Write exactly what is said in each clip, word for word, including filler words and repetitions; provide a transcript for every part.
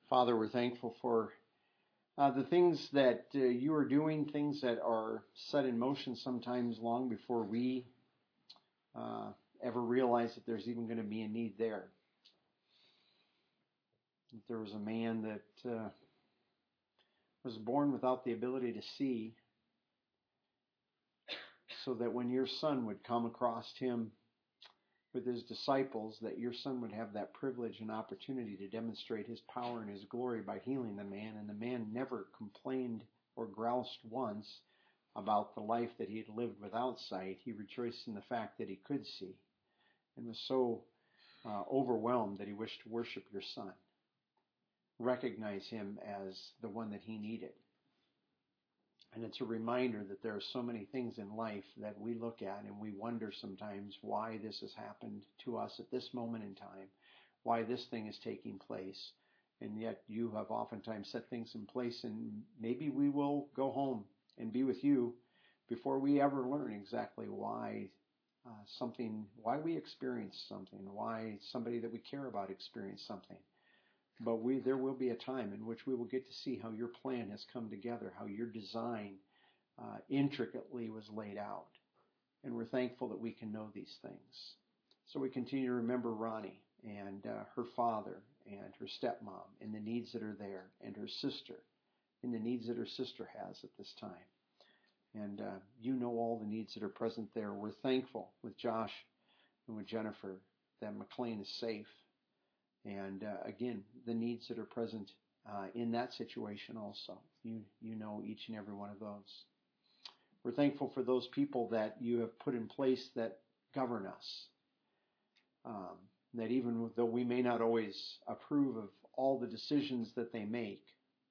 Father, we're thankful for uh, the things that uh, you are doing, things that are set in motion sometimes long before we uh, ever realize that there's even going to be a need there. There was a man that uh, was born without the ability to see, so that when your son would come across him with his disciples, that your son would have that privilege and opportunity to demonstrate his power and his glory by healing the man. And the man never complained or groused once about the life that he had lived without sight. He rejoiced in the fact that he could see, and was so uh, overwhelmed that he wished to worship your son, recognize him as the one that he needed. And it's a reminder that there are so many things in life that we look at and we wonder sometimes why this has happened to us at this moment in time, why this thing is taking place. And yet you have oftentimes set things in place, and maybe we will go home and be with you before we ever learn exactly why uh, something, why we experience something, why somebody that we care about experienced something. But we, there will be a time in which we will get to see how your plan has come together, how your design uh, intricately was laid out. And we're thankful that we can know these things. So we continue to remember Ronnie and uh, her father and her stepmom and the needs that are there, and her sister and the needs that her sister has at this time. And uh, you know all the needs that are present there. We're thankful with Josh and with Jennifer that McLean is safe. And uh, again, the needs that are present uh, in that situation also. You you know each and every one of those. We're thankful for those people that you have put in place that govern us. Um, that even though we may not always approve of all the decisions that they make,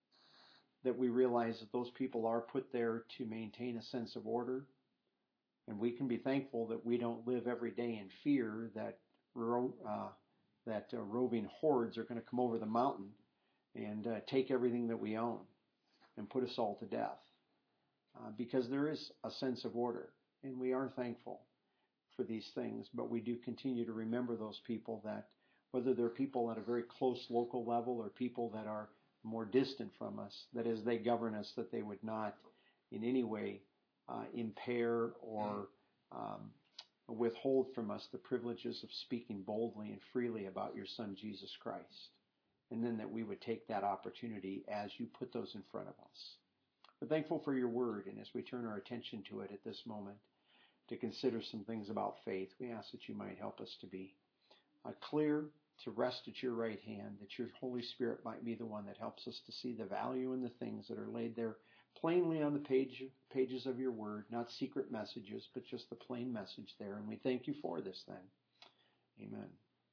that we realize that those people are put there to maintain a sense of order. And we can be thankful that we don't live every day in fear that uh, that uh, roving hordes are going to come over the mountain and uh, take everything that we own and put us all to death. Uh, because there is a sense of order, and we are thankful for these things, but we do continue to remember those people that, whether they're people at a very close local level or people that are more distant from us, that as they govern us, that they would not in any way uh, impair or um, withhold from us the privileges of speaking boldly and freely about your Son, Jesus Christ. And then that we would take that opportunity as you put those in front of us. We're thankful for your word, and as we turn our attention to it at this moment, to consider some things about faith, we ask that you might help us to be uh, clear, to rest at your right hand, that your Holy Spirit might be the one that helps us to see the value in the things that are laid there plainly on the page, pages of your word, not secret messages, but just the plain message there. And we thank you for this then. Amen.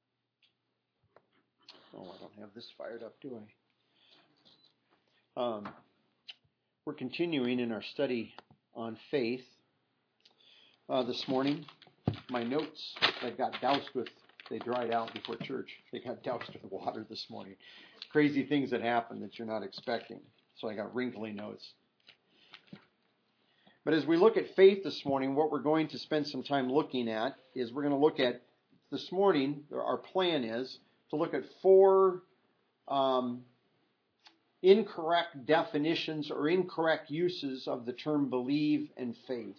Oh, I don't have this fired up, do I? Um, we're continuing in our study on faith uh, this morning. My notes, I got doused with, they dried out before church. They got doused with water this morning. Crazy things that happen that you're not expecting. So I got wrinkly notes. But as we look at faith this morning, what we're going to spend some time looking at is we're going to look at, this morning, our plan is to look at four um, incorrect definitions or incorrect uses of the term believe and faith.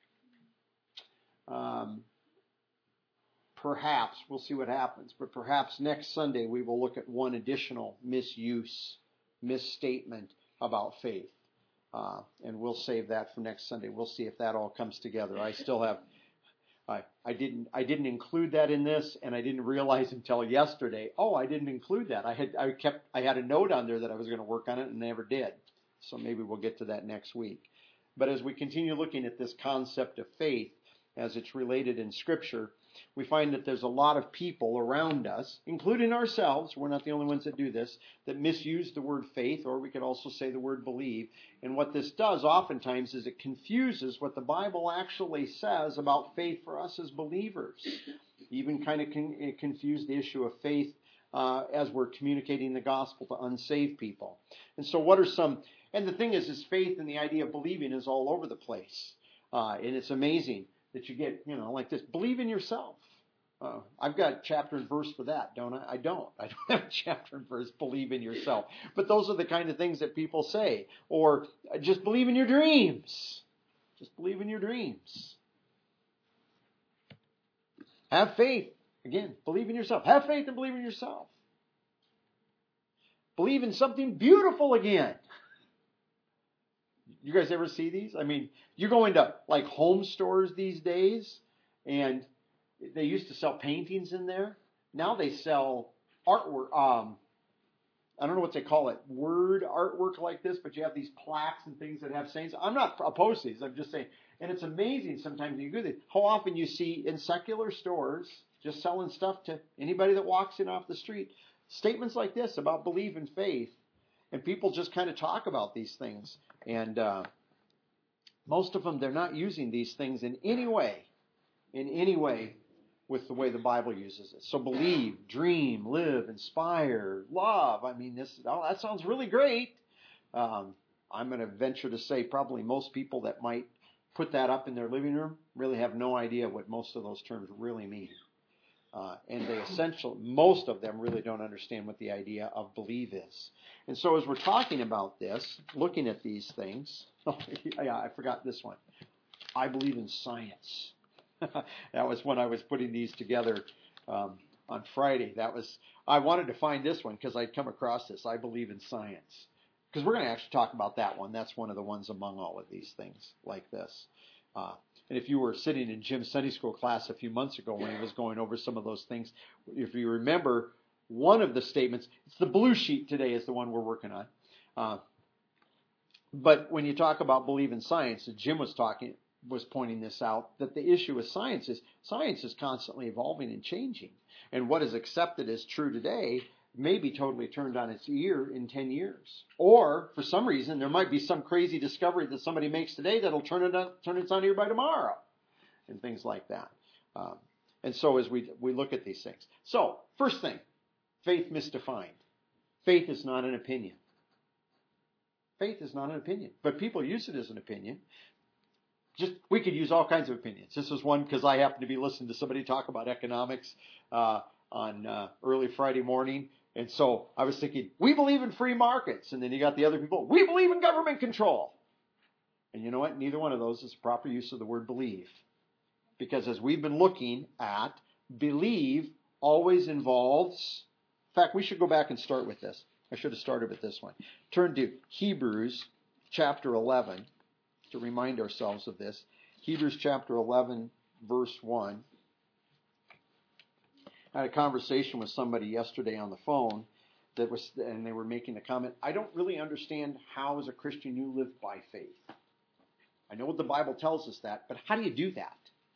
Um, perhaps, we'll see what happens, but perhaps next Sunday we will look at one additional misuse, misstatement about faith. Uh, and we'll save that for next Sunday. We'll see if that all comes together. I still have, I, I didn't, I didn't include that in this, and I didn't realize until yesterday. Oh, I didn't include that. I had, I kept, I had a note on there that I was going to work on it, and never did. So maybe we'll get to that next week. But as we continue looking at this concept of faith, as it's related in Scripture, we find that there's a lot of people around us, including ourselves, we're not the only ones that do this, that misuse the word faith, or we could also say the word believe. And what this does oftentimes is it confuses what the Bible actually says about faith for us as believers. Even kind of con- confuse the issue of faith uh, as we're communicating the gospel to unsaved people. And so what are some, and the thing is, is faith and the idea of believing is all over the place. Uh, and it's amazing that you get, you know, like this, believe in yourself. Uh, I've got chapter and verse for that, don't I? I don't. I don't have a chapter and verse, believe in yourself. But those are the kind of things that people say. Or just believe in your dreams. Just believe in your dreams. Have faith. Again, believe in yourself. Have faith and believe in yourself. Believe in something beautiful again. You guys ever see these? I mean, you go into like home stores these days, and they used to sell paintings in there. Now they sell artwork. Um, I don't know what they call it, word artwork like this, but you have these plaques and things that have sayings. I'm not opposed to these. I'm just saying. And it's amazing sometimes when you go there, how often you see in secular stores just selling stuff to anybody that walks in off the street, statements like this about belief and faith. And people just kind of talk about these things. And uh, most of them, they're not using these things in any way, in any way with the way the Bible uses it. So believe, dream, live, inspire, love. I mean, this oh, that sounds really great. Um, I'm going to venture to say probably most people that might put that up in their living room really have no idea what most of those terms really mean. Uh, and they essentially, most of them really don't understand what the idea of believe is. And so as we're talking about this, looking at these things, oh, yeah, I forgot this one. I believe in science. That was when I was putting these together um, on Friday. That was I wanted to find this one because I'd come across this. I believe in science. Because we're going to actually talk about that one. That's one of the ones among all of these things like this. Uh, and if you were sitting in Jim's Sunday school class a few months ago when he was going over some of those things, if you remember one of the statements, it's the blue sheet today is the one we're working on. Uh, but when you talk about believe in science, Jim was talking, was pointing this out, that the issue with science is science is constantly evolving and changing. And what is accepted as true today may be totally turned on its ear in ten years. Or, for some reason, there might be some crazy discovery that somebody makes today that'll turn it on, turn its on ear by tomorrow. And things like that. Um, and so as we we look at these things. So, first thing, faith misdefined. Faith is not an opinion. Faith is not an opinion. But people use it as an opinion. Just we could use all kinds of opinions. This is one because I happened to be listening to somebody talk about economics uh, on uh, early Friday morning. And so I was thinking, we believe in free markets. And then you got the other people, we believe in government control. And you know what? Neither one of those is proper use of the word believe. Because as we've been looking at, believe always involves, in fact, we should go back and start with this. I should have started with this one. Turn to Hebrews chapter eleven to remind ourselves of this. Hebrews chapter eleven, verse one. I had a conversation with somebody yesterday on the phone that was, and they were making the comment, I don't really understand how as a Christian you live by faith. I know what the Bible tells us that, but how do you do that?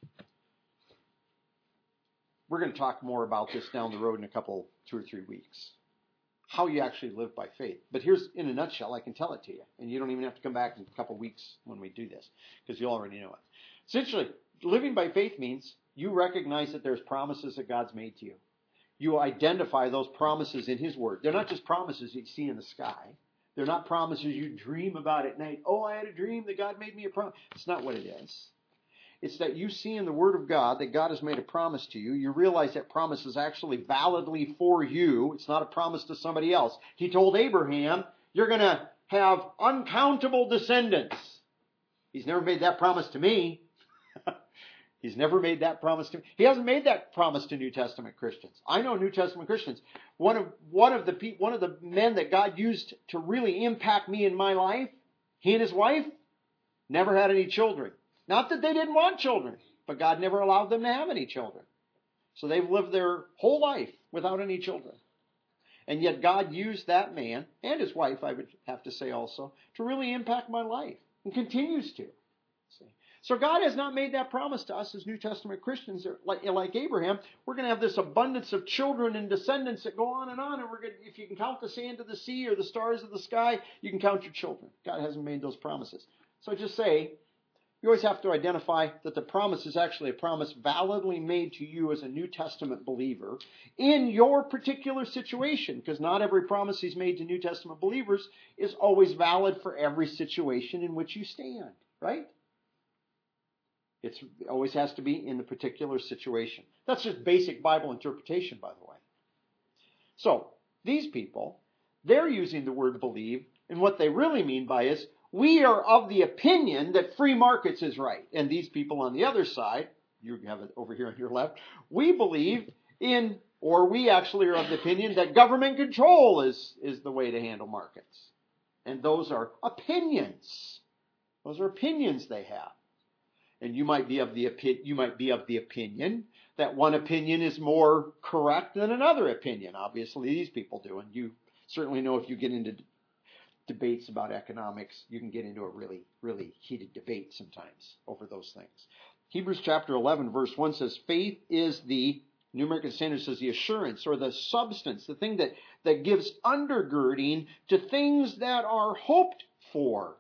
We're going to talk more about this down the road in a couple, two or three weeks. How you actually live by faith. But here's, in a nutshell, I can tell it to you. And you don't even have to come back in a couple weeks when we do this, because you already know it. Essentially, living by faith means you recognize that there's promises that God's made to you. You identify those promises in His Word. They're not just promises you see in the sky. They're not promises you dream about at night. Oh, I had a dream that God made me a promise. It's not what it is. It's that you see in the Word of God that God has made a promise to you. You realize that promise is actually validly for you. It's not a promise to somebody else. He told Abraham, you're going to have uncountable descendants. He's never made that promise to me. He's never made that promise to me. He hasn't made that promise to New Testament Christians. I know New Testament Christians. One of, one of the one of the men that God used to really impact me in my life, he and his wife never had any children. Not that they didn't want children, but God never allowed them to have any children. So they've lived their whole life without any children. And yet God used that man, and his wife, I would have to say also, to really impact my life, and continues to. See? So God has not made that promise to us as New Testament Christians. Like, like Abraham, we're going to have this abundance of children and descendants that go on and on. And we're going to, if you can count the sand of the sea or the stars of the sky, you can count your children. God hasn't made those promises. So just say, you always have to identify that the promise is actually a promise validly made to you as a New Testament believer in your particular situation, because not every promise He's made to New Testament believers is always valid for every situation in which you stand, right? It's, it always has to be in the particular situation. That's just basic Bible interpretation, by the way. So, these people, they're using the word believe, and what they really mean by is, we are of the opinion that free markets is right. And these people on the other side, you have it over here on your left, we believe in, or we actually are of the opinion that government control is, is the way to handle markets. And those are opinions. Those are opinions they have. And you might be of the you might be of the opinion that one opinion is more correct than another opinion. Obviously, these people do, and you certainly know if you get into d- debates about economics, you can get into a really, really heated debate sometimes over those things. Hebrews chapter eleven, verse one says, "Faith is the," New American Standard says, "the assurance or the substance, the thing that that gives undergirding to things that are hoped for,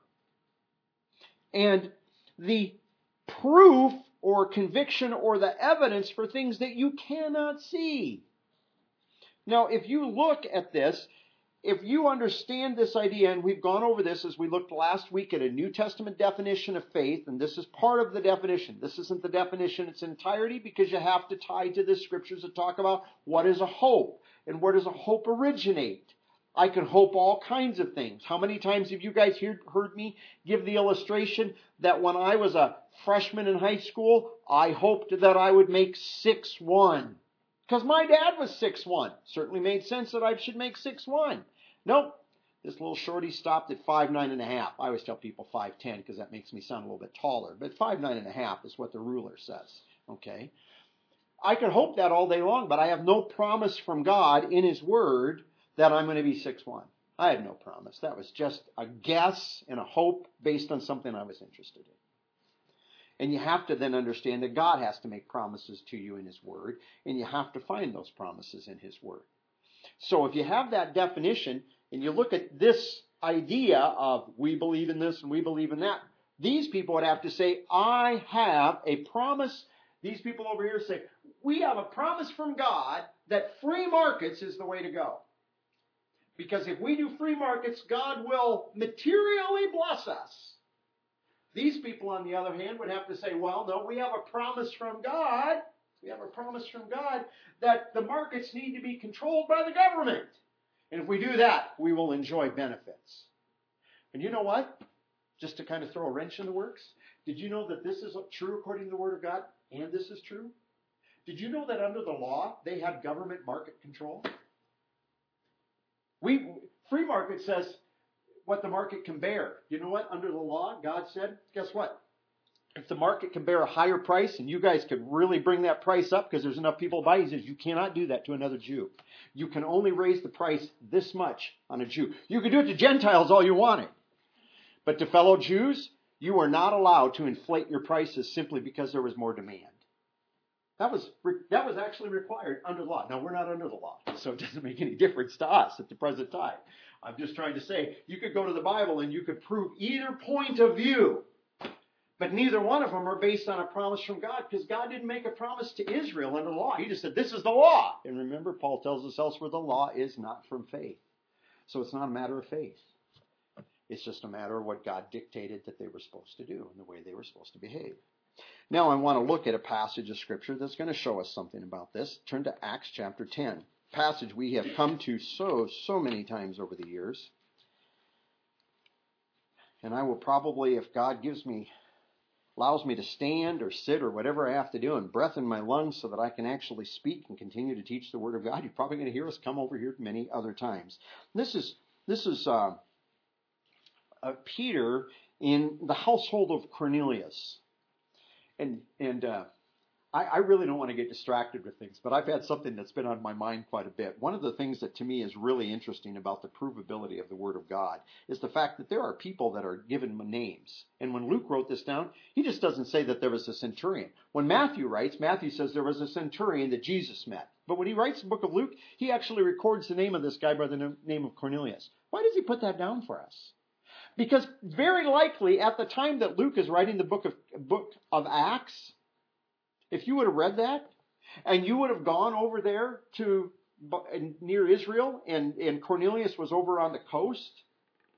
and the proof or conviction or the evidence for things that you cannot see." Now, if you look at this, if you understand this idea, and we've gone over this as we looked last week at a New Testament definition of faith, and this is part of the definition. This isn't the definition in its entirety because you have to tie to the scriptures that talk about what is a hope and where does a hope originate. I can hope all kinds of things. How many times have you guys heard, heard me give the illustration that when I was a freshman in high school, I hoped that I would make six one. Because my dad was six one. Certainly made sense that I should make six one. Nope. This little shorty stopped at five nine and a half. I always tell people five ten because that makes me sound a little bit taller. But five nine and a half is what the ruler says. Okay? I could hope that all day long, but I have no promise from God in His Word that I'm going to be six one. I had no promise. That was just a guess and a hope based on something I was interested in. And you have to then understand that God has to make promises to you in His Word, and you have to find those promises in His Word. So if you have that definition, and you look at this idea of we believe in this and we believe in that, these people would have to say, I have a promise. These people over here say, we have a promise from God that free markets is the way to go. Because if we do free markets, God will materially bless us. These people, on the other hand, would have to say, well, no, we have a promise from God. We have a promise from God that the markets need to be controlled by the government. And if we do that, we will enjoy benefits. And you know what? Just to kind of throw a wrench in the works, did you know that this is true according to the Word of God? And this is true? Did you know that under the law, they had government market control? We free market says what the market can bear. You know what? Under the law, God said, guess what? If the market can bear a higher price and you guys could really bring that price up because there's enough people to buy, He says you cannot do that to another Jew. You can only raise the price this much on a Jew. You can do it to Gentiles all you wanted. But to fellow Jews, you are not allowed to inflate your prices simply because there was more demand. That was that was actually required under the law. Now, we're not under the law, so it doesn't make any difference to us at the present time. I'm just trying to say, you could go to the Bible and you could prove either point of view, but neither one of them are based on a promise from God, because God didn't make a promise to Israel under the law. He just said, this is the law. And remember, Paul tells us elsewhere, the law is not from faith. So it's not a matter of faith. It's just a matter of what God dictated that they were supposed to do and the way they were supposed to behave. Now I want to look at a passage of Scripture that's going to show us something about this. Turn to Acts chapter ten. Passage we have come to so, so many times over the years. And I will probably, if God gives me, allows me to stand or sit or whatever I have to do and breath in my lungs so that I can actually speak and continue to teach the Word of God, you're probably going to hear us come over here many other times. This is, this is uh, uh, Peter in the household of Cornelius. And and uh, I, I really don't want to get distracted with things, but I've had something that's been on my mind quite a bit. One of the things that to me is really interesting about the provability of the Word of God is the fact that there are people that are given names. And when Luke wrote this down, he just doesn't say that there was a centurion. When Matthew writes, Matthew says there was a centurion that Jesus met. But when he writes the book of Luke, he actually records the name of this guy by the name of Cornelius. Why does he put that down for us? Because very likely at the time that Luke is writing the book of book of Acts, if you would have read that and you would have gone over there to near Israel and, and Cornelius was over on the coast,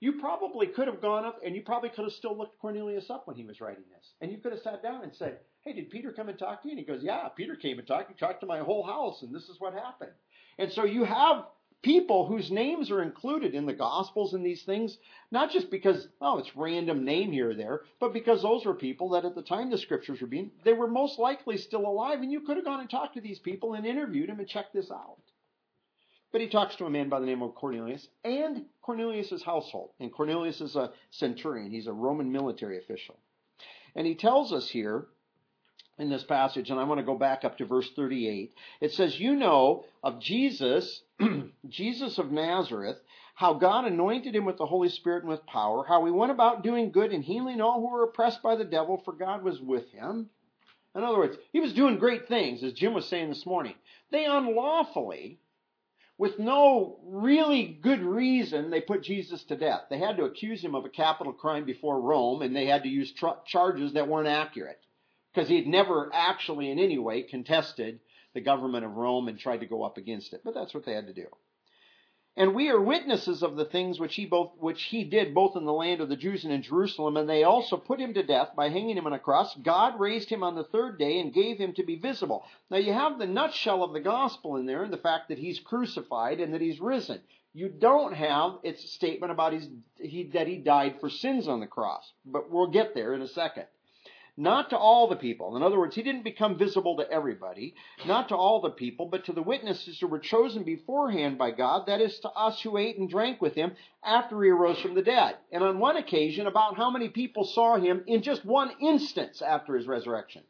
you probably could have gone up and you probably could have still looked Cornelius up when he was writing this. And you could have sat down and said, hey, did Peter come and talk to you? And he goes, yeah, Peter came and talked. He talked to my whole house, and this is what happened. And so you have people whose names are included in the Gospels and these things, not just because, oh, it's random name here or there, but because those were people that at the time the Scriptures were being, they were most likely still alive, and you could have gone and talked to these people and interviewed them and checked this out. But he talks to a man by the name of Cornelius and Cornelius' household. And Cornelius is a centurion. He's a Roman military official. And he tells us here in this passage, and I want to go back up to verse thirty-eight. It says, you know of Jesus, Jesus of Nazareth, how God anointed him with the Holy Spirit and with power, how he went about doing good and healing all who were oppressed by the devil, for God was with him. In other words, he was doing great things, as Jim was saying this morning. They unlawfully, with no really good reason, they put Jesus to death. They had to accuse him of a capital crime before Rome, and they had to use tr- charges that weren't accurate, because he had never actually in any way contested the government of Rome and tried to go up against it. But that's what they had to do. And we are witnesses of the things which he both which he did both in the land of the Jews and in Jerusalem, and they also put him to death by hanging him on a cross. God raised him on the third day and gave him to be visible. Now you have the nutshell of the gospel in there, and the fact that he's crucified and that he's risen. You don't have its statement about his he that he died for sins on the cross. But we'll get there in a second. Not to all the people. In other words, he didn't become visible to everybody. Not to all the people, but to the witnesses who were chosen beforehand by God. That is, to us who ate and drank with him after he arose from the dead. And on one occasion, about how many people saw him in just one instance after his resurrection?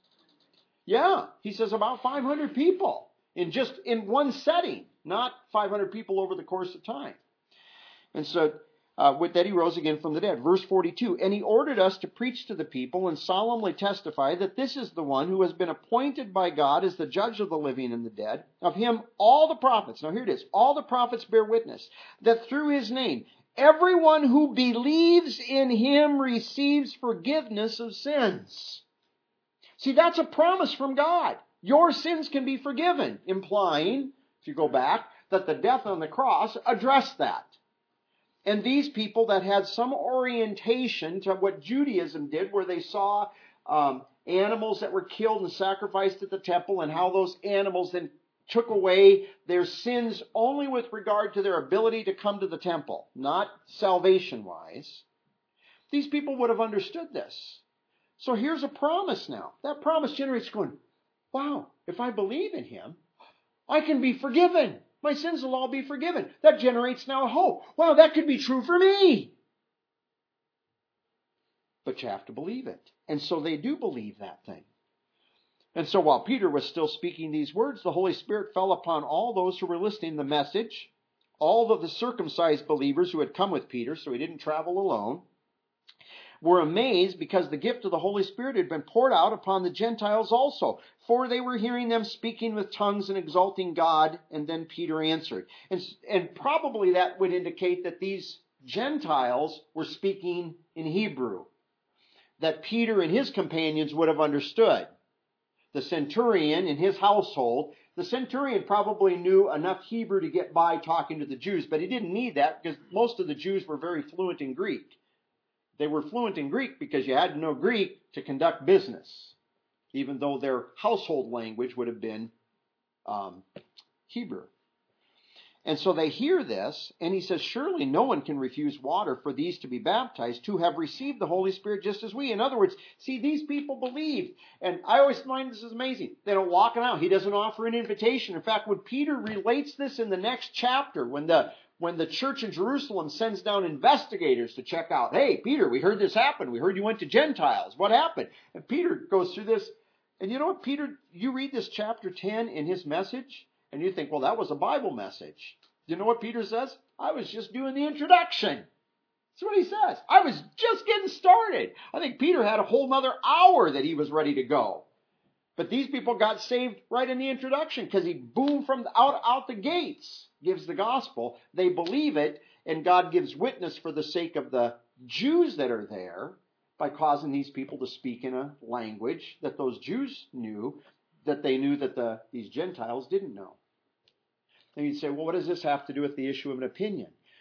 Yeah, he says about five hundred people in just in one setting. Not five hundred people over the course of time. And so, Uh, with that he rose again from the dead. Verse forty-two, and he ordered us to preach to the people and solemnly testify that this is the one who has been appointed by God as the judge of the living and the dead. Of him all the prophets, now here it is, all the prophets bear witness that through his name everyone who believes in him receives forgiveness of sins. See, that's a promise from God. Your sins can be forgiven, implying, if you go back, that the death on the cross addressed that. And these people that had some orientation to what Judaism did, where they saw um, animals that were killed and sacrificed at the temple, and how those animals then took away their sins only with regard to their ability to come to the temple, not salvation-wise. These people would have understood this. So here's a promise now. That promise generates going, wow, if I believe in him, I can be forgiven. My sins will all be forgiven. That generates now hope. Wow, that could be true for me. But you have to believe it. And so they do believe that thing. And so while Peter was still speaking these words, the Holy Spirit fell upon all those who were listening to the message, all of the circumcised believers who had come with Peter, so he didn't travel alone, were amazed because the gift of the Holy Spirit had been poured out upon the Gentiles also. For they were hearing them speaking with tongues and exalting God. And then Peter answered. And, and probably that would indicate that these Gentiles were speaking in Hebrew, that Peter and his companions would have understood. The centurion in his household, the centurion probably knew enough Hebrew to get by talking to the Jews, but he didn't need that because most of the Jews were very fluent in Greek. They were fluent in Greek because you had to know Greek to conduct business, even though their household language would have been um, Hebrew. And so they hear this, and he says, surely no one can refuse water for these to be baptized, who have received the Holy Spirit just as we. In other words, see, these people believed. And I always find this is amazing. They don't walk it out. He doesn't offer an invitation. In fact, when Peter relates this in the next chapter, when the When the church in Jerusalem sends down investigators to check out, hey, Peter, we heard this happen. We heard you went to Gentiles. What happened? And Peter goes through this. And you know what, Peter, you read this chapter ten in his message, and you think, well, that was a Bible message. You know what Peter says? I was just doing the introduction. That's what he says. I was just getting started. I think Peter had a whole nother hour that he was ready to go. But these people got saved right in the introduction because he boomed from out, out the gates, gives the gospel. They believe it, and God gives witness for the sake of the Jews that are there by causing these people to speak in a language that those Jews knew, that they knew that the these Gentiles didn't know. And you'd say, well, what does this have to do with the issue of an opinion?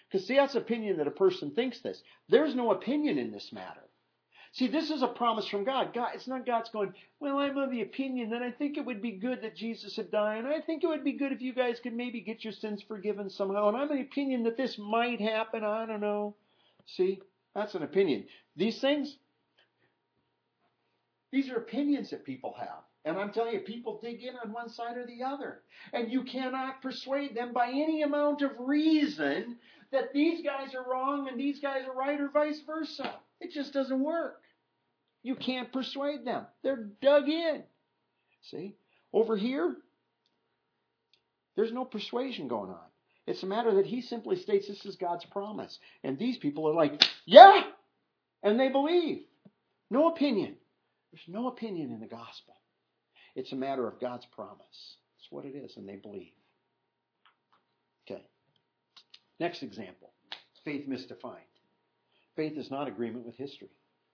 Because see, that's opinion that a person thinks this. There's no opinion in this matter. See, this is a promise from God. God, it's not God's going, well, I'm of the opinion that I think it would be good that Jesus had died, and I think it would be good if you guys could maybe get your sins forgiven somehow, and I'm of the opinion that this might happen, I don't know. See, that's an opinion. These things, these are opinions that people have. And I'm telling you, people dig in on one side or the other. And you cannot persuade them by any amount of reason that these guys are wrong and these guys are right, or vice versa. It just doesn't work. You can't persuade them. They're dug in. See? Over here, there's no persuasion going on. It's a matter that he simply states this is God's promise. And these people are like, yeah! And they believe. No opinion. There's no opinion in the gospel. It's a matter of God's promise. That's what it is, and they believe. Okay. Next example. Faith misdefined. Faith is not agreement with history.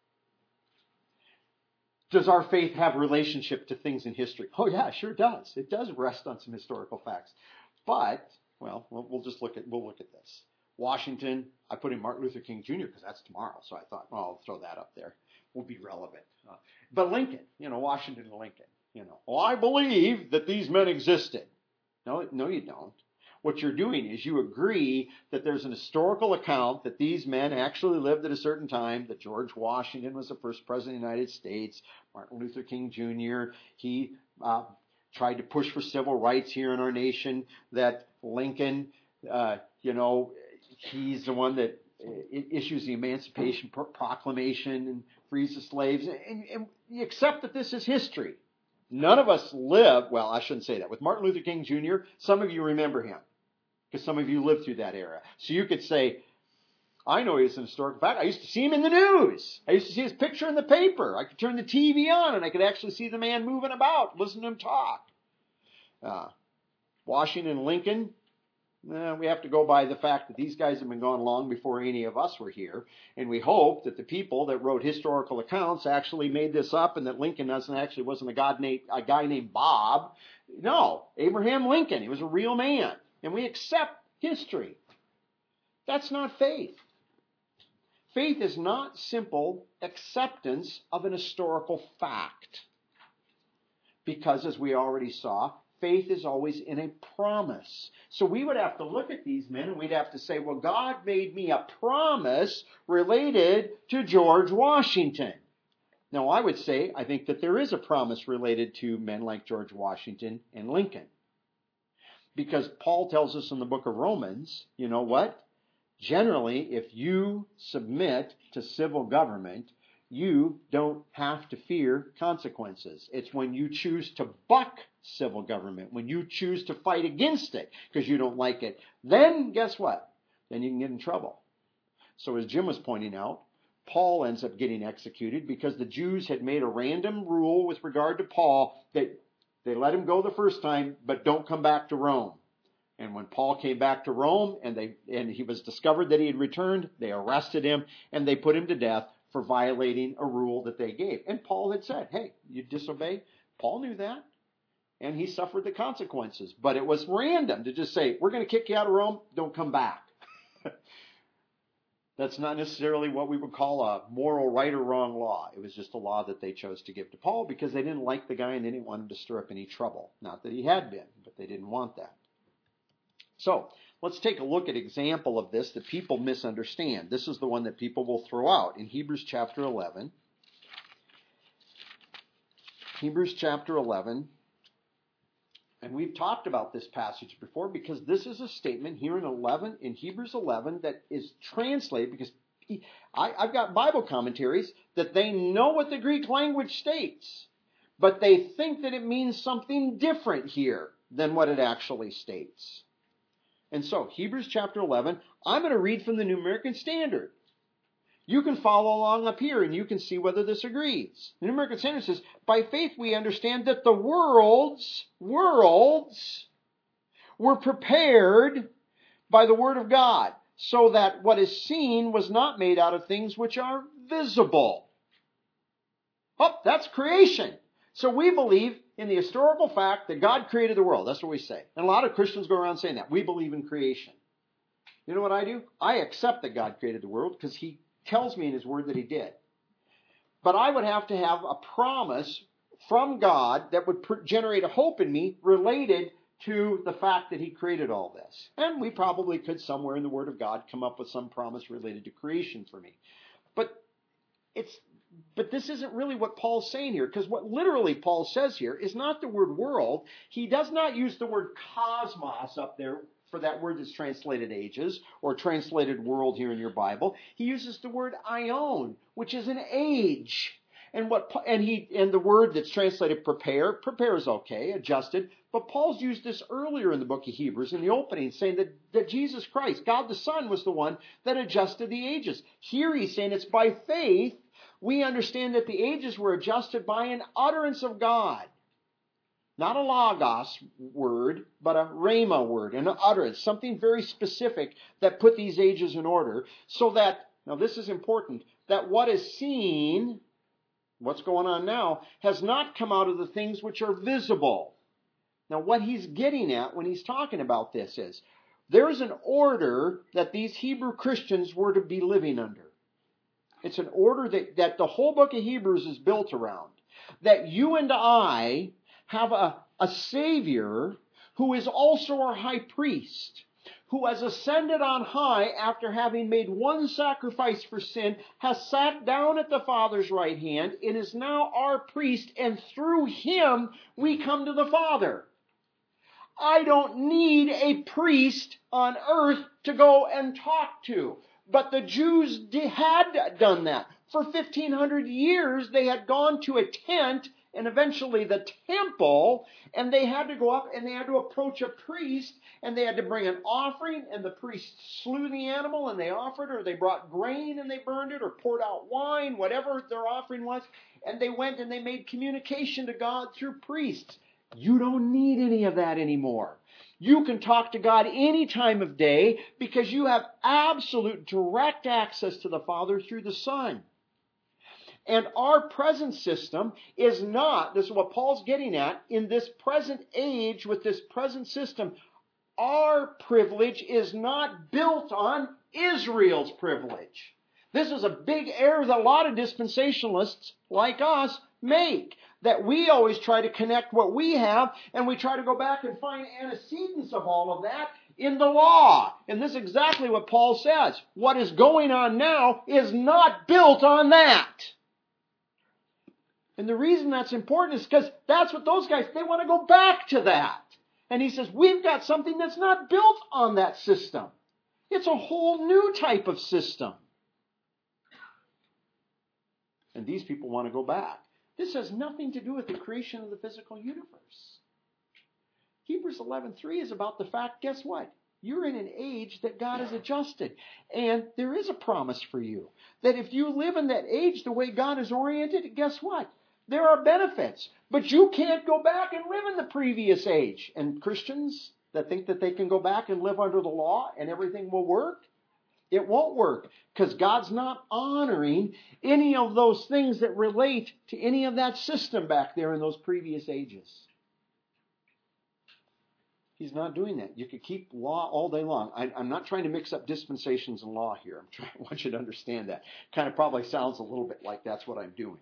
Does our faith have relationship to things in history? Oh yeah, it sure does. It does rest on some historical facts. But, well, we'll just look at we'll look at this. Washington, I put in Martin Luther King Junior because that's tomorrow, so I thought, well, I'll throw that up there. Will be relevant. Uh, but Lincoln, you know, Washington and Lincoln, you know, well, I believe that these men existed. No, no, you don't. What you're doing is you agree that there's an historical account that these men actually lived at a certain time, that George Washington was the first president of the United States, Martin Luther King Junior, he uh, tried to push for civil rights here in our nation, that Lincoln, uh, you know, he's the one that issues the Emancipation Proclamation and frees the slaves, and, and you accept that this is history. None of us live, well, I shouldn't say that. With Martin Luther King Junior, some of you remember him, because some of you lived through that era. So you could say, I know he's an historical fact. I used to see him in the news. I used to see his picture in the paper. I could turn the T V on and I could actually see the man moving about, listen to him talk. Uh, Washington and Lincoln, eh, we have to go by the fact that these guys have been gone long before any of us were here. And we hope that the people that wrote historical accounts actually made this up and that Lincoln doesn't actually wasn't a, God named, a guy named Bob. No, Abraham Lincoln. He was a real man. And we accept history. That's not faith. Faith is not simple acceptance of an historical fact. Because, as we already saw, faith is always in a promise. So we would have to look at these men and we'd have to say, well, God made me a promise related to George Washington. Now, I would say, I think that there is a promise related to men like George Washington and Lincoln. Because Paul tells us in the book of Romans, you know what? Generally, if you submit to civil government, you don't have to fear consequences. It's when you choose to buck civil government, when you choose to fight against it because you don't like it, then guess what? Then you can get in trouble. So as Jim was pointing out, Paul ends up getting executed because the Jews had made a random rule with regard to Paul that they let him go the first time, but don't come back to Rome. And when Paul came back to Rome and they and he was discovered that he had returned, they arrested him and they put him to death for violating a rule that they gave. And Paul had said, hey, you disobey? Paul knew that. And he suffered the consequences. But it was random to just say, we're going to kick you out of Rome, don't come back. That's not necessarily what we would call a moral right or wrong law. It was just a law that they chose to give to Paul because they didn't like the guy and they didn't want him to stir up any trouble. Not that he had been, but they didn't want that. So let's take a look at an example of this that people misunderstand. This is the one that people will throw out in Hebrews chapter eleven. Hebrews chapter eleven. And we've talked about this passage before because this is a statement here in eleven, in Hebrews eleven, that is translated because I, I've got Bible commentaries that they know what the Greek language states, but they think that it means something different here than what it actually states. And so, Hebrews chapter eleven, I'm going to read from the New American Standard. You can follow along up here and you can see whether this agrees. The New American Standard says, by faith we understand that the worlds, worlds, were prepared by the word of God, so that what is seen was not made out of things which are visible. Oh, that's creation. So we believe in the historical fact that God created the world. That's what we say. And a lot of Christians go around saying that. We believe in creation. You know what I do? I accept that God created the world because he tells me in his word that he did. But I would have to have a promise from God that would generate a hope in me related to the fact that he created all this. And we probably could somewhere in the Word of God come up with some promise related to creation for me. But it's but this isn't really what Paul's saying here, because what literally Paul says here is not the word world. He does not use the word cosmos up there for that word that's translated ages or translated world here in your Bible. He uses the word aion, which is an age. And what and he and the word that's translated prepare, prepare is okay, adjusted. But Paul's used this earlier in the book of Hebrews in the opening, saying that, that Jesus Christ, God the Son, was the one that adjusted the ages. Here he's saying it's by faith we understand that the ages were adjusted by an utterance of God. Not a logos word, but a rhema word, an utterance, something very specific that put these ages in order, so that, now this is important, that what is seen, what's going on now, has not come out of the things which are visible. Now what he's getting at when he's talking about this is, there's an order that these Hebrew Christians were to be living under. It's an order that, that the whole book of Hebrews is built around. That you and I have a, a Savior who is also our high priest, who has ascended on high after having made one sacrifice for sin, has sat down at the Father's right hand, and is now our priest, and through him we come to the Father. I don't need a priest on earth to go and talk to. But the Jews had done that. For fifteen hundred years, they had gone to a tent and eventually the temple, and they had to go up and they had to approach a priest, and they had to bring an offering, and the priest slew the animal and they offered, or they brought grain and they burned it, or poured out wine, whatever their offering was, and they went and they made communication to God through priests. You don't need any of that anymore. You can talk to God any time of day because you have absolute direct access to the Father through the Son. And our present system is not, this is what Paul's getting at, in this present age with this present system, our privilege is not built on Israel's privilege. This is a big error that a lot of dispensationalists like us make. That we always try to connect what we have, and we try to go back and find antecedents of all of that in the law. And this is exactly what Paul says. What is going on now is not built on that. And the reason that's important is because that's what those guys, they want to go back to that. And he says, we've got something that's not built on that system. It's a whole new type of system. And these people want to go back. This has nothing to do with the creation of the physical universe. Hebrews eleven three is about the fact, guess what? You're in an age that God has adjusted. And there is a promise for you. That if you live in that age the way God is oriented, guess what? There are benefits. But you can't go back and live in the previous age. And Christians that think that they can go back and live under the law and everything will work, it won't work, because God's not honoring any of those things that relate to any of that system back there in those previous ages. He's not doing that. You could keep law all day long. I, I'm not trying to mix up dispensations and law here. I'm trying, I want you to understand that. Kind of probably sounds a little bit like that's what I'm doing.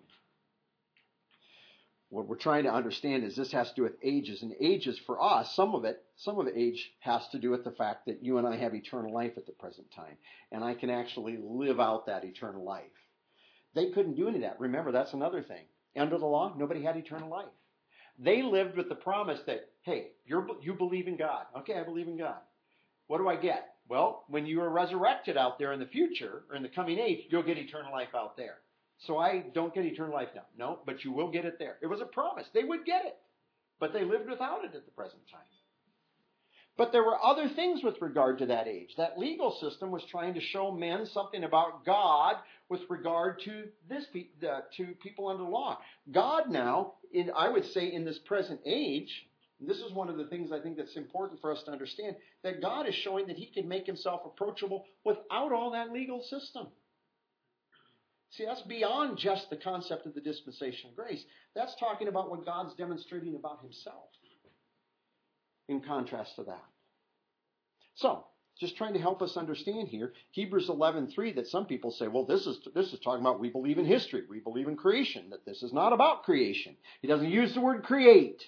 What we're trying to understand is this has to do with ages. And ages for us, some of it, some of the age has to do with the fact that you and I have eternal life at the present time. And I can actually live out that eternal life. They couldn't do any of that. Remember, that's another thing. Under the law, nobody had eternal life. They lived with the promise that, hey, you're, you believe in God. Okay, I believe in God. What do I get? Well, when you are resurrected out there in the future, or in the coming age, you'll get eternal life out there. So I don't get eternal life now. No, but you will get it there. It was a promise. They would get it. But they lived without it at the present time. But there were other things with regard to that age. That legal system was trying to show men something about God with regard to this uh, to people under law. God now, in I would say in this present age, and this is one of the things I think that's important for us to understand, that God is showing that he can make himself approachable without all that legal system. See, that's beyond just the concept of the dispensation of grace. That's talking about what God's demonstrating about himself in contrast to that. So, Just trying to help us understand here. Hebrews eleven three, that some people say, well, this is this is talking about we believe in history. We believe in creation, that this is not about creation. He doesn't use the word create.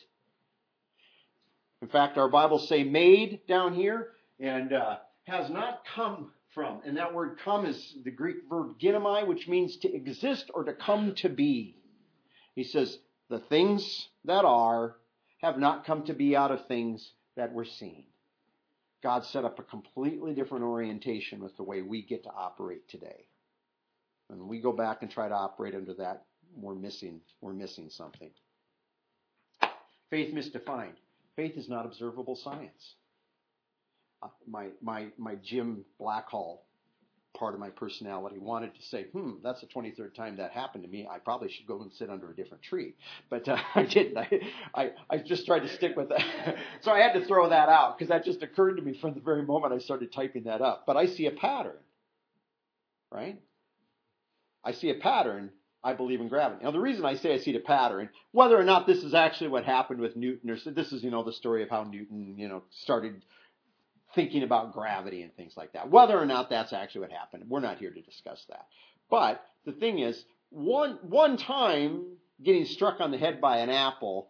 In fact, our Bibles say made down here, and uh, has not come from. And that word come is the Greek verb ginomai, which means to exist or to come to be. He says, the things that are have not come to be out of things that were seen. God set up a completely different orientation with the way we get to operate today. When we go back and try to operate under that, we're missing, we're missing something. Faith misdefined. Faith is not observable science. Uh, my, my, my Jim Blackhall, part of my personality, wanted to say, hmm, that's the twenty-third time that happened to me. I probably should go and sit under a different tree. But uh, I didn't. I, I, I just tried to stick with that. So I had to throw that out because that just occurred to me from the very moment I started typing that up. But I see a pattern, right? I see a pattern. I believe in gravity. Now, the reason I say I see the pattern, whether or not this is actually what happened with Newton, or this is, you know, the story of how Newton, you know, started thinking about gravity and things like that. Whether or not that's actually what happened, we're not here to discuss that. But the thing is, one one time getting struck on the head by an apple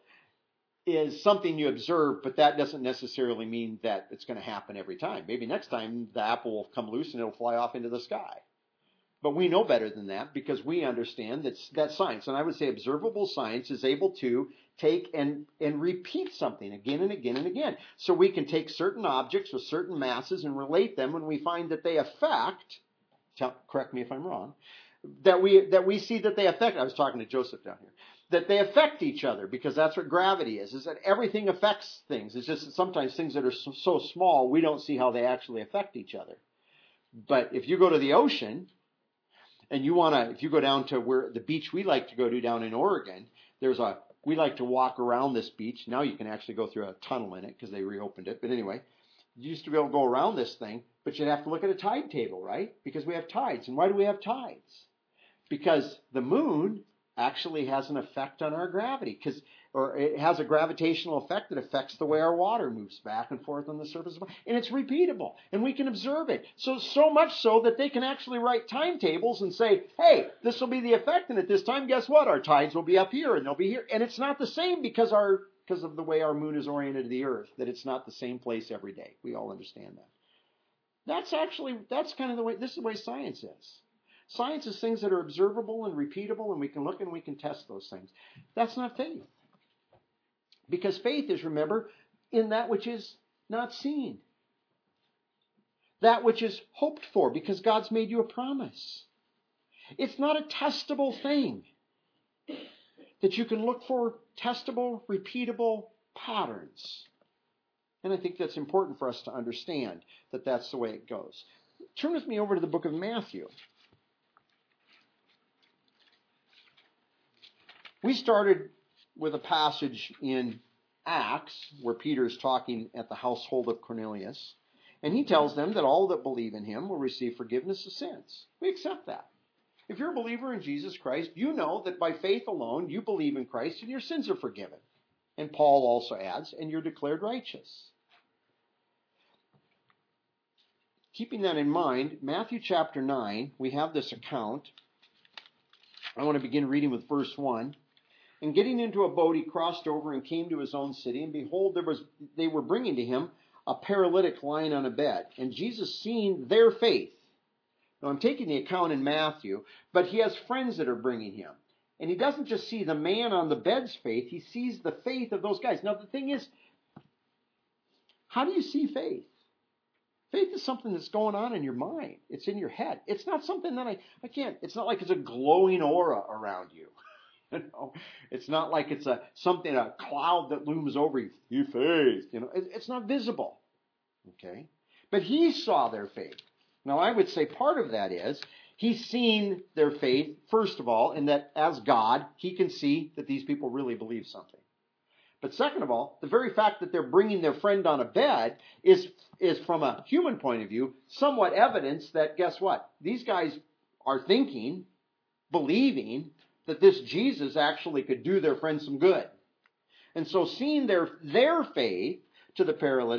is something you observe, but that doesn't necessarily mean that it's going to happen every time. Maybe next time the apple will come loose and it'll fly off into the sky. But we know better than that because we understand that, that science, and I would say observable science, is able to take and, and repeat something again and again and again. So we can take certain objects with certain masses and relate them when we find that they affect, tell, correct me if I'm wrong, that we that we see that they affect, I was talking to Joseph down here, that they affect each other because that's what gravity is, is that everything affects things. It's just that sometimes things that are so, so small, we don't see how they actually affect each other. But if you go to the ocean, and you want to, if you go down to where the beach we like to go to down in Oregon, there's a, we like to walk around this beach. Now you can actually go through a tunnel in it because they reopened it. But anyway, you used to be able to go around this thing, but you'd have to look at a tide table, right? Because we have tides. And why do we have tides? Because the moon actually has an effect on our gravity, because or it has a gravitational effect that affects the way our water moves back and forth on the surface of the, and it's repeatable, and we can observe it. So, so much so that they can actually write timetables and say, hey, this will be the effect, and at this time, guess what? Our tides will be up here, and they'll be here. And it's not the same because our because of the way our moon is oriented to the earth, that it's not the same place every day. We all understand that. That's actually, that's kind of the way, this is the way science is. Science is things that are observable and repeatable, and we can look and we can test those things. That's not faith. Because faith is, remember, in that which is not seen. That which is hoped for, because God's made you a promise. It's not a testable thing that you can look for testable, repeatable patterns. And I think that's important for us to understand that that's the way it goes. Turn with me over to the book of Matthew. We started with a passage in Acts where Peter is talking at the household of Cornelius, and he tells them that all that believe in him will receive forgiveness of sins. We accept that. If you're a believer in Jesus Christ, you know that by faith alone you believe in Christ and your sins are forgiven. And Paul also adds, and you're declared righteous. Keeping that in mind, Matthew chapter nine, we have this account. I want to begin reading with verse one. And getting into a boat, he crossed over and came to his own city. And behold, there was they were bringing to him a paralytic lying on a bed. And Jesus, seeing their faith. Now, I'm taking the account in Matthew, but he has friends that are bringing him. And he doesn't just see the man on the bed's faith. He sees the faith of those guys. Now, the thing is, how do you see faith? Faith is something that's going on in your mind. It's in your head. It's not something that I, I can't, it's not like it's a glowing aura around you. You know, it's not like it's a something, a cloud that looms over you. You faith, you know, it, it's not visible. Okay, but he saw their faith. Now, I would say part of that is he's seen their faith first of all, in that as God, he can see that these people really believe something. But second of all, the very fact that they're bringing their friend on a bed is is from a human point of view somewhat evidence that guess what? These guys are thinking, believing that this Jesus actually could do their friend some good. And so seeing their, their faith to the paralytic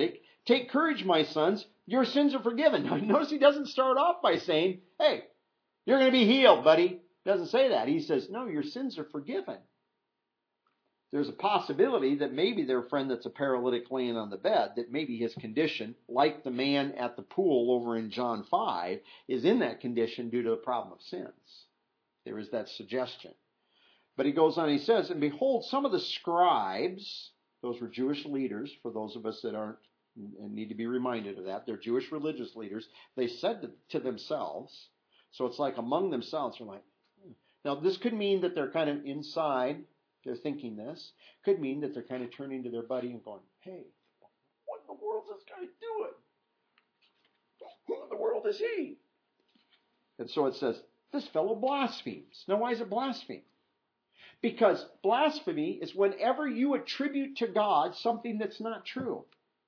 Take courage, my sons. Your sins are forgiven. Now, notice he doesn't start off by saying, hey, you're going to be healed, buddy. He doesn't say that. He says, no, your sins are forgiven. There's a possibility that maybe their friend that's a paralytic laying on the bed, that maybe his condition, like the man at the pool over in John five, is in that condition due to the problem of sins. There is that suggestion. But he goes on, he says, and behold, some of the scribes, those were Jewish leaders, for those of us that aren't and need to be reminded of that, they're Jewish religious leaders, they said to, to themselves, so it's like among themselves, they're like, hmm. Now this could mean that they're kind of inside, they're thinking this, could mean that they're kind of turning to their buddy and going, hey, what in the world is this guy doing? Who in the world is he? And so it says, this fellow blasphemes. Now why is it blaspheme? Because blasphemy is whenever you attribute to God something that's not true.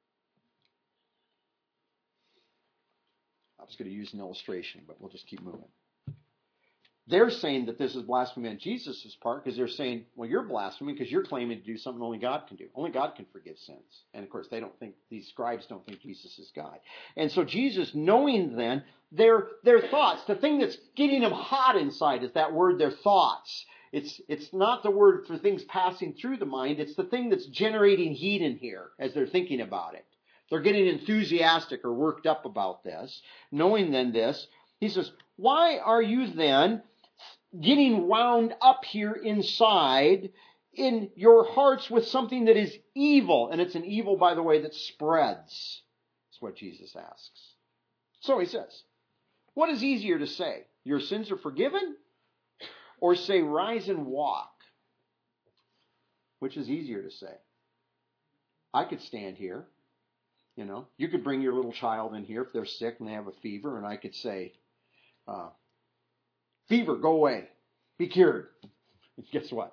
I was going to use an illustration, but we'll just keep moving. They're saying that this is blasphemy on Jesus' part because they're saying, well, you're blaspheming because you're claiming to do something only God can do. Only God can forgive sins. And of course, they don't think, these scribes don't think Jesus is God. And so Jesus, knowing then their, their thoughts, the thing that's getting them hot inside is that word, their thoughts. It's, it's not the word for things passing through the mind. It's the thing that's generating heat in here as they're thinking about it. They're getting enthusiastic or worked up about this. Knowing then this, he says, why are you then getting wound up here inside in your hearts with something that is evil? And it's an evil, by the way, that spreads. That's what Jesus asks. So he says, what is easier to say? Your sins are forgiven? Or say, rise and walk? Which is easier to say? I could stand here. You know, you could bring your little child in here if they're sick and they have a fever, and I could say, uh, fever, go away. Be cured. Guess what?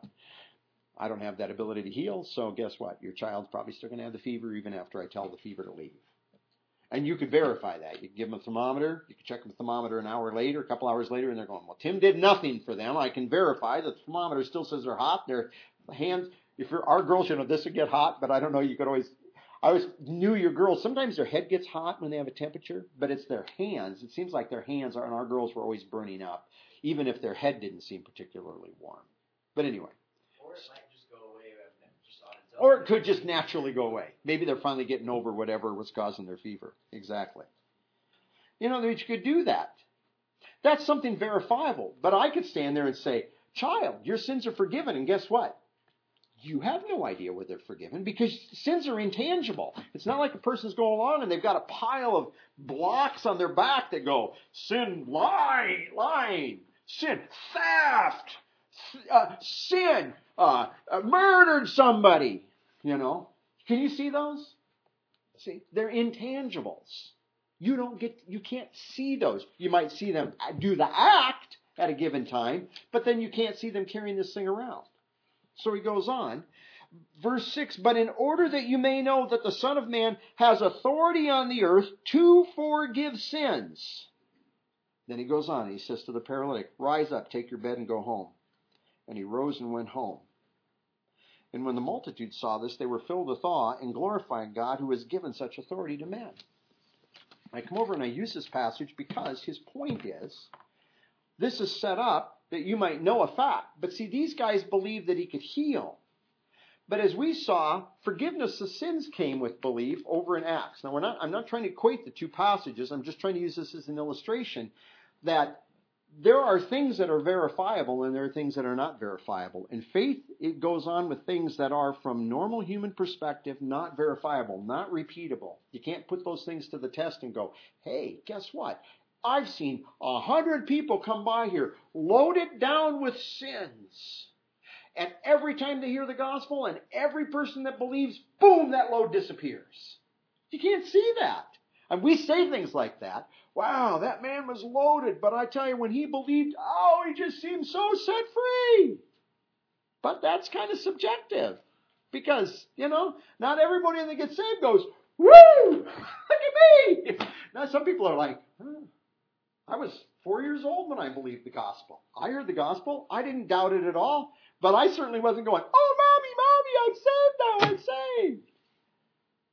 I don't have that ability to heal, so guess what? Your child's probably still going to have the fever even after I tell the fever to leave. And you could verify that. You could give them a thermometer. You could check the thermometer an hour later, a couple hours later, and they're going, well, Tim did nothing for them. I can verify that the thermometer still says they're hot. Their hands, if you're, our girls, you know, this would get hot, but I don't know, you could always, I always knew your girls, sometimes their head gets hot when they have a temperature, but it's their hands. It seems like their hands are, and our girls were always burning up, even if their head didn't seem particularly warm. But anyway. Or it might just go away just on its own. Or it could just naturally go away. Maybe they're finally getting over whatever was causing their fever. Exactly. You know, that you could do that. That's something verifiable. But I could stand there and say, child, your sins are forgiven. And guess what? You have no idea whether they're forgiven because sins are intangible. It's not like a person's going along and they've got a pile of blocks on their back that go, sin, lying, lying, sin, theft, uh, sin, uh, uh, murdered somebody. You know, can you see those? See, they're intangibles. You don't get, you can't see those. You might see them do the act at a given time, but then you can't see them carrying this thing around. So he goes on, verse six, but in order that you may know that the Son of Man has authority on the earth to forgive sins. Then he goes on, he says to the paralytic, rise up, take your bed and go home. And he rose and went home. And when the multitude saw this, they were filled with awe and glorified God who has given such authority to men. I come over and I use this passage because his point is, this is set up that you might know a fact. But see, these guys believed that he could heal. But as we saw, forgiveness of sins came with belief over in Acts. Now, we're not, I'm not trying to equate the two passages. I'm just trying to use this as an illustration that there are things that are verifiable and there are things that are not verifiable. In faith, it goes on with things that are, from normal human perspective, not verifiable, not repeatable. You can't put those things to the test and go, hey, guess what? I've seen a hundred people come by here loaded down with sins. And every time they hear the gospel and every person that believes, boom, that load disappears. You can't see that. And we say things like that. Wow, that man was loaded. But I tell you, when he believed, oh, he just seemed so set free. But that's kind of subjective. Because, you know, not everybody that gets saved goes, woo, look at me. Now, some people are like, huh. I was four years old when I believed the gospel. I heard the gospel. I didn't doubt it at all. But I certainly wasn't going, oh, mommy, mommy, I'm saved now. I'm saved.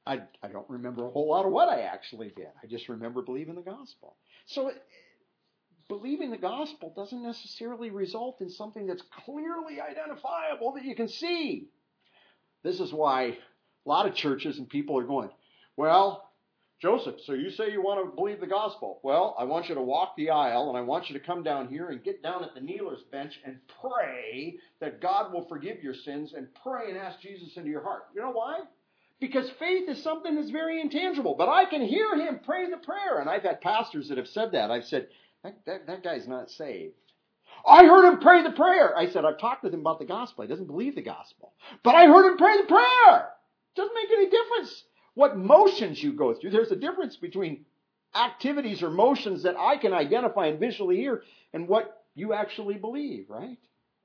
I, I don't remember a whole lot of what I actually did. I just remember believing the gospel. So it, believing the gospel doesn't necessarily result in something that's clearly identifiable that you can see. This is why a lot of churches and people are going, well, Joseph, so you say you want to believe the gospel. Well, I want you to walk the aisle, and I want you to come down here and get down at the kneeler's bench and pray that God will forgive your sins, and pray and ask Jesus into your heart. You know why? Because faith is something that's very intangible. But I can hear him pray the prayer. And I've had pastors that have said that. I've said, that, that, that guy's not saved. I heard him pray the prayer. I said, I've talked with him about the gospel. He doesn't believe the gospel. But I heard him pray the prayer. Doesn't make any difference what motions you go through. There's a difference between activities or motions that I can identify and visually hear and what you actually believe, right?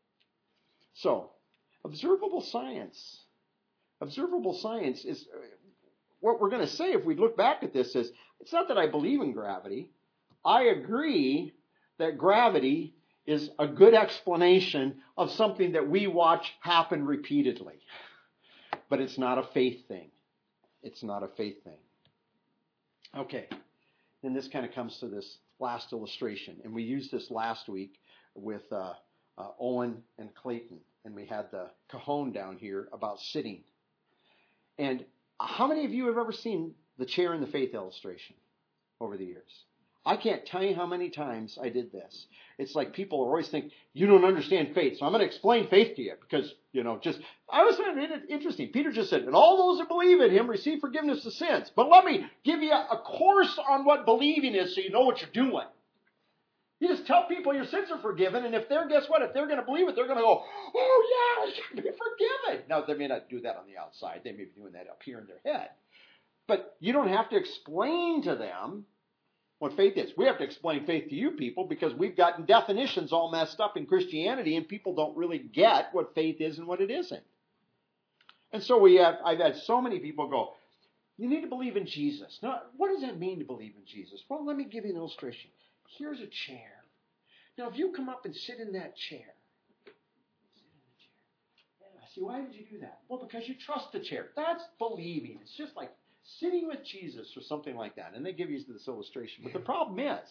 So, observable science. Observable science is, what we're going to say if we look back at this is, it's not that I believe in gravity. I agree that gravity is a good explanation of something that we watch happen repeatedly. But it's not a faith thing. It's not a faith thing. Okay, then this kind of comes to this last illustration. And we used this last week with uh, uh, Owen and Clayton. And we had the cajon down here about sitting. And how many of you have ever seen the chair in the faith illustration over the years? I can't tell you how many times I did this. It's like people always think, you don't understand faith, so I'm going to explain faith to you. Because, you know, just, I was finding it interesting. Peter just said, and all those that believe in him receive forgiveness of sins. But let me give you a course on what believing is so you know what you're doing. You just tell people your sins are forgiven, and if they're, guess what, if they're going to believe it, they're going to go, oh yeah, I should be forgiven. Now, they may not do that on the outside. They may be doing that up here in their head. But you don't have to explain to them what faith is. We have to explain faith to you people because we've gotten definitions all messed up in Christianity, and people don't really get what faith is and what it isn't. And so we have, I've had so many people go, you need to believe in Jesus. Now, what does that mean to believe in Jesus? Well, let me give you an illustration. Here's a chair. Now, if you come up and sit in that chair, sit in the chair. Yeah, see, why would you do that? Well, because you trust the chair. That's believing. It's just like sitting with Jesus or something like that. And they give you this illustration. But the problem is,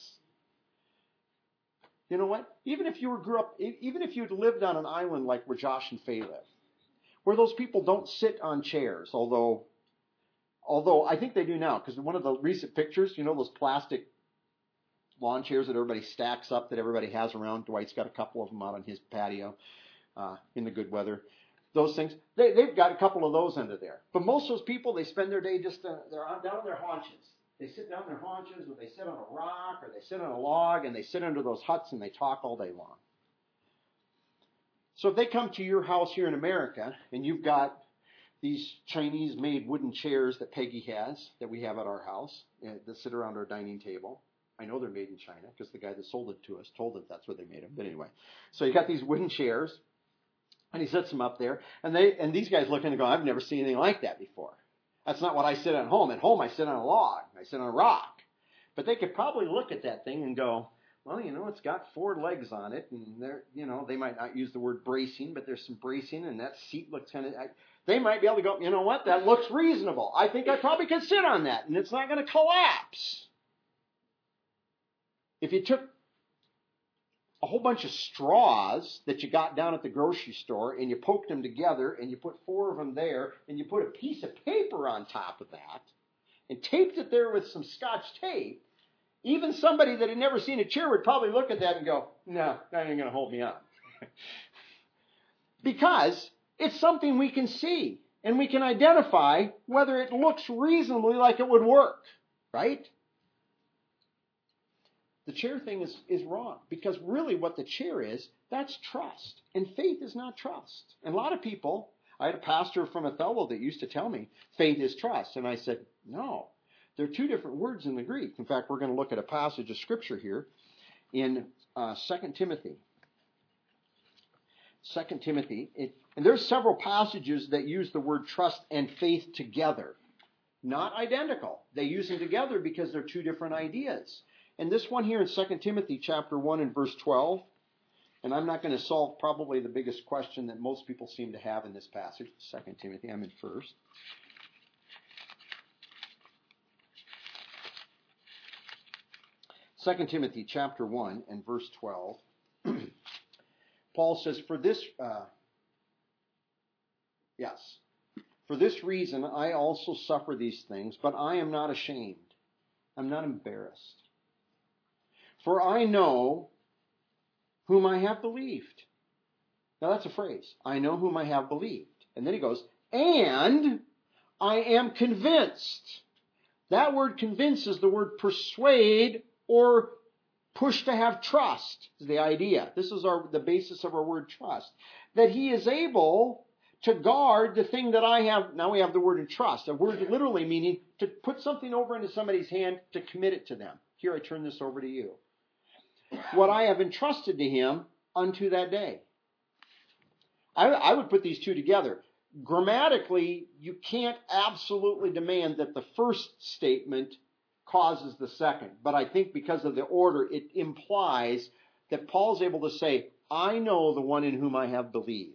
you know what? Even if you were grew up, even if you'd lived on an island like where Josh and Faye live, where those people don't sit on chairs, although, although I think they do now, because one of the recent pictures, you know, those plastic lawn chairs that everybody stacks up that everybody has around. Dwight's got a couple of them out on his patio uh, in the good weather. Those things, they, they've got a couple of those under there. But most of those people, they spend their day just, uh, they're on, down on their haunches. They sit down on their haunches, or they sit on a rock, or they sit on a log, and they sit under those huts and they talk all day long. So if they come to your house here in America, and you've got these Chinese-made wooden chairs that Peggy has, that we have at our house, uh, that sit around our dining table. I know they're made in China, because the guy that sold it to us told us that's where they made them. But anyway, so you got these wooden chairs. And he sets them up there, and they and these guys look in and go, I've never seen anything like that before. That's not what I sit at home. At home, I sit on a log. I sit on a rock. But they could probably look at that thing and go, well, you know, it's got four legs on it, and they're, you know, they might not use the word bracing, but there's some bracing, and that seat looks kind of. They might be able to go, you know what? That looks reasonable. I think I probably could sit on that, and it's not going to collapse. If you took a whole bunch of straws that you got down at the grocery store, and you poked them together, and you put four of them there, and you put a piece of paper on top of that, and taped it there with some Scotch tape, even somebody that had never seen a chair would probably look at that and go, no, that ain't going to hold me up. Because it's something we can see, and we can identify whether it looks reasonably like it would work, right? The chair thing is, is wrong, because really what the chair is, that's trust. And faith is not trust. And a lot of people, I had a pastor from Othello that used to tell me, faith is trust. And I said, no, there are two different words in the Greek. In fact, we're going to look at a passage of Scripture here in uh, Second Timothy. Second Timothy, it, and there's several passages that use the word trust and faith together. Not identical. They use them together because they're two different ideas. And this one here in Second Timothy chapter one and verse twelve, and I'm not going to solve probably the biggest question that most people seem to have in this passage. Second Timothy, I'm in first. Second Timothy chapter one and verse twelve. Paul says, for this, uh, yes, for this reason I also suffer these things, but I am not ashamed. I'm not embarrassed. For I know whom I have believed. Now that's a phrase. I know whom I have believed. And then he goes, and I am convinced. That word convince is the word persuade or push to have trust, is the idea. This is our the basis of our word trust. That he is able to guard the thing that I have. Now we have the word entrust. A word literally meaning to put something over into somebody's hand to commit it to them. Here I turn this over to you. What I have entrusted to him unto that day. I, I would put these two together. Grammatically, you can't absolutely demand that the first statement causes the second. But I think because of the order, it implies that Paul's able to say, I know the one in whom I have believed.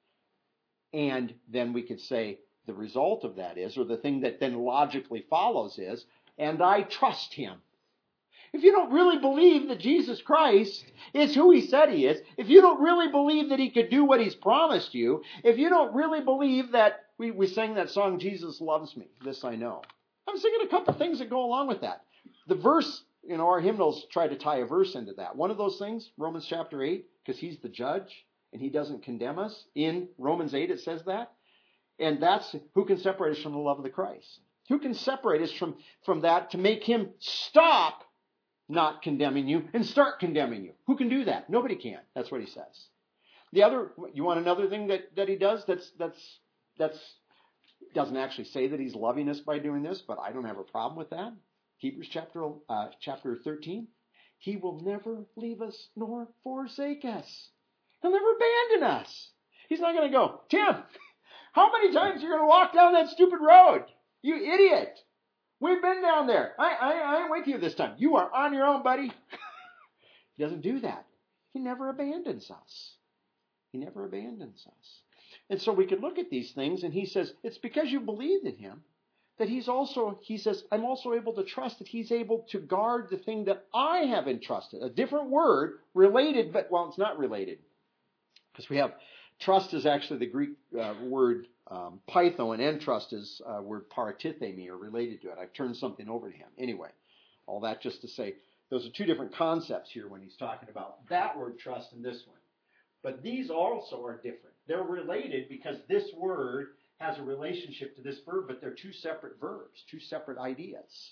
And then we could say the result of that is, or the thing that then logically follows is, and I trust him. If you don't really believe that Jesus Christ is who he said he is, if you don't really believe that he could do what he's promised you, if you don't really believe that, we, we sang that song, Jesus Loves Me, this I know. I'm singing a couple things that go along with that. The verse, you know, our hymnals try to tie a verse into that. One of those things, Romans chapter eight, because he's the judge and he doesn't condemn us. In Romans eight it says that. And that's who can separate us from the love of the Christ. Who can separate us from, from that to make him stop not condemning you and start condemning you? Who can do that? Nobody can. That's what he says. The other, you want another thing that, that he does that's, that's, that's, doesn't actually say that he's loving us by doing this, but I don't have a problem with that. Hebrews chapter, uh, chapter thirteen. He will never leave us nor forsake us. He'll never abandon us. He's not going to go, Tim, how many times are you going to walk down that stupid road? You idiot. We've been down there. I, I, I ain't with you this time. You are on your own, buddy. He doesn't do that. He never abandons us. He never abandons us. And so we could look at these things, and he says, it's because you believed in him that he's also, he says, I'm also able to trust that he's able to guard the thing that I have entrusted. A different word, related, but, well, it's not related. Because we have, trust is actually the Greek uh, word um, pytho, and entrust is uh, word paratithemi, or related to it. I've turned something over to him. Anyway, all that just to say, those are two different concepts here when he's talking about that word trust and this one. But these also are different. They're related because this word has a relationship to this verb, but they're two separate verbs, two separate ideas.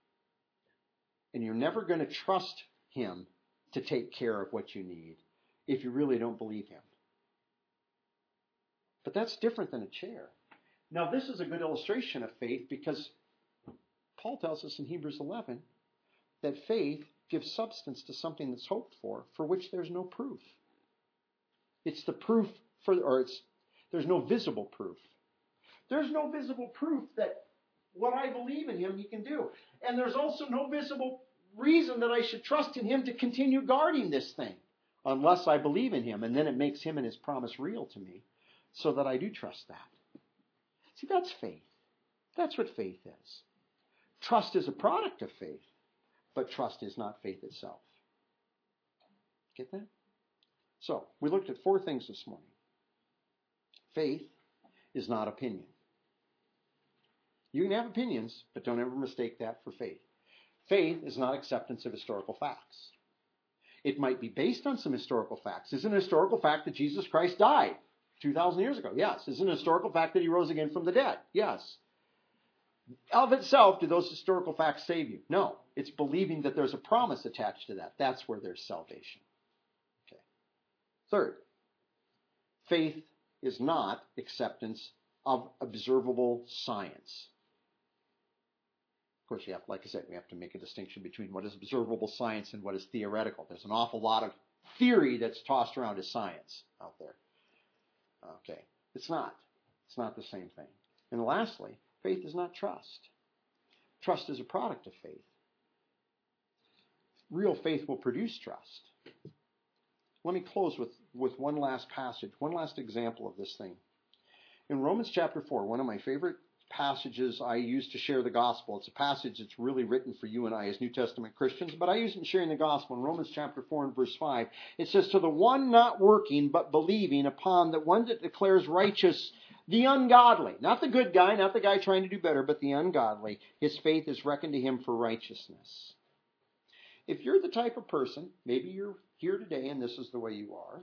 And you're never going to trust him to take care of what you need if you really don't believe him. But that's different than a chair. Now, this is a good illustration of faith because Paul tells us in Hebrews eleven that faith gives substance to something that's hoped for, for which there's no proof. It's the proof for, or it's, there's no visible proof. There's no visible proof that what I believe in him, he can do. And there's also no visible reason that I should trust in him to continue guarding this thing unless I believe in him. And then it makes him and his promise real to me so that I do trust that. See, that's faith. That's what faith is. Trust is a product of faith, but trust is not faith itself. Get that? So, we looked at four things this morning. Faith is not opinion. You can have opinions, but don't ever mistake that for faith. Faith is not acceptance of historical facts. It might be based on some historical facts. Is it an historical fact that Jesus Christ died two thousand years ago? Yes. Is it an historical fact that he rose again from the dead? Yes. Of itself, do those historical facts save you? No. It's believing that there's a promise attached to that. That's where there's salvation. Okay. Third, faith is not acceptance of observable science. Of course, you have, like I said, we have to make a distinction between what is observable science and what is theoretical. There's an awful lot of theory that's tossed around as science out there. Okay. It's not. It's not the same thing. And lastly, faith is not trust. Trust is a product of faith. Real faith will produce trust. Let me close with, with one last passage, one last example of this thing. In Romans chapter four, one of my favorite passages I use to share the gospel. It's a passage that's really written for you and I as New Testament Christians, but I use it in sharing the gospel. In Romans chapter four and verse five, it says, to the one not working but believing upon the one that declares righteous the ungodly, not the good guy, not the guy trying to do better, but the ungodly, his faith is reckoned to him for righteousness. If you're the type of person, maybe you're here today and this is the way you are,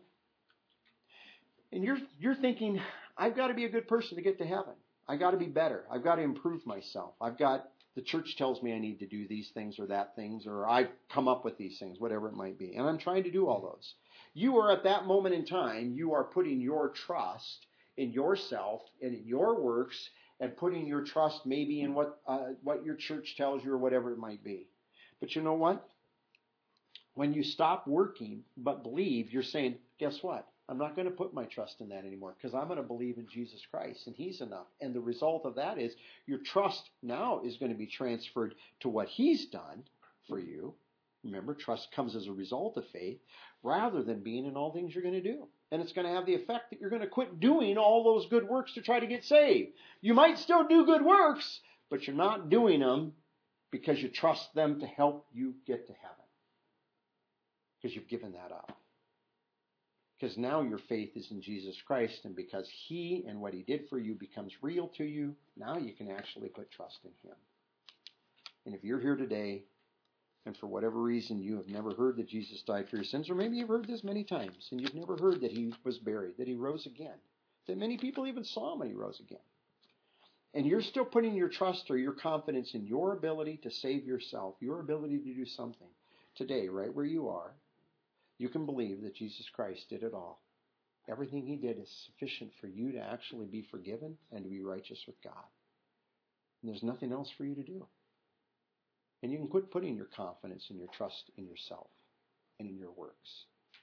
and you're you're thinking, I've got to be a good person to get to heaven. I've got to be better. I've got to improve myself. I've got, the church tells me I need to do these things or that things, or I've come up with these things, whatever it might be. And I'm trying to do all those. You are at that moment in time, you are putting your trust in yourself and in your works, and putting your trust maybe in what uh, what your church tells you or whatever it might be. But you know what? When you stop working but believe, you're saying, guess what? I'm not going to put my trust in that anymore because I'm going to believe in Jesus Christ and He's enough. And the result of that is your trust now is going to be transferred to what He's done for you. Remember, trust comes as a result of faith rather than being in all things you're going to do. And it's going to have the effect that you're going to quit doing all those good works to try to get saved. You might still do good works, but you're not doing them because you trust them to help you get to heaven. Because you've given that up. Because now your faith is in Jesus Christ, and because He and what He did for you becomes real to you, now you can actually put trust in Him. And if you're here today, and for whatever reason you have never heard that Jesus died for your sins, or maybe you've heard this many times, and you've never heard that He was buried, that He rose again, that many people even saw Him when He rose again, and you're still putting your trust or your confidence in your ability to save yourself, your ability to do something, today, right where you are, you can believe that Jesus Christ did it all. Everything He did is sufficient for you to actually be forgiven and to be righteous with God. And there's nothing else for you to do. And you can quit putting your confidence and your trust in yourself and in your works.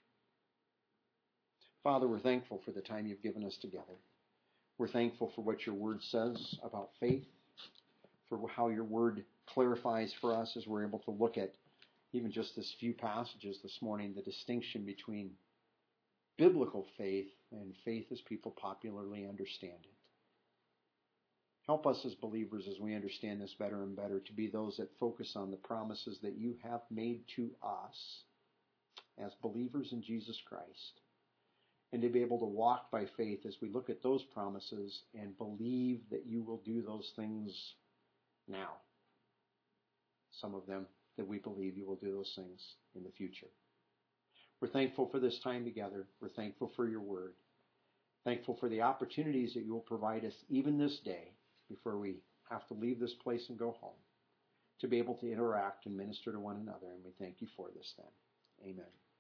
Father, we're thankful for the time You've given us together. We're thankful for what Your Word says about faith, for how Your Word clarifies for us as we're able to look at even just this few passages this morning, the distinction between biblical faith and faith as people popularly understand it. Help us as believers, as we understand this better and better, to be those that focus on the promises that You have made to us as believers in Jesus Christ, and to be able to walk by faith as we look at those promises and believe that You will do those things now. Some of them that we believe You will do those things in the future. We're thankful for this time together. We're thankful for Your Word. Thankful for the opportunities that You will provide us even this day before we have to leave this place and go home, to be able to interact and minister to one another. And we thank You for this then. Amen.